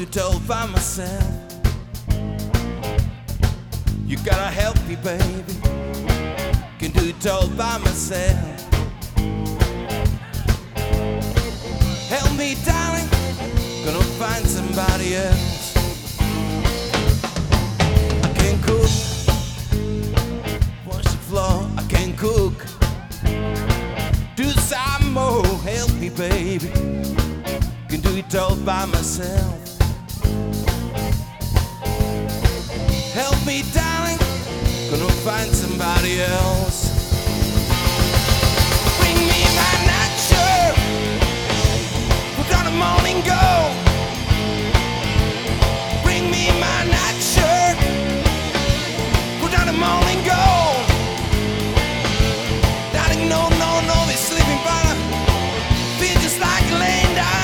it all by myself. You gotta help me, baby. Can do it all by myself. Help me, darling. Gonna find somebody else. I can't cook, wash the floor. I can't cook. Do some more. Help me, baby. Can do it all by myself. Help me, darling. Gonna find somebody else. Bring me my nightshirt. Put on a morning go. Bring me my nightshirt. Put on a morning go. Darling, no, no, no, this sleeping brother feel just like laying down.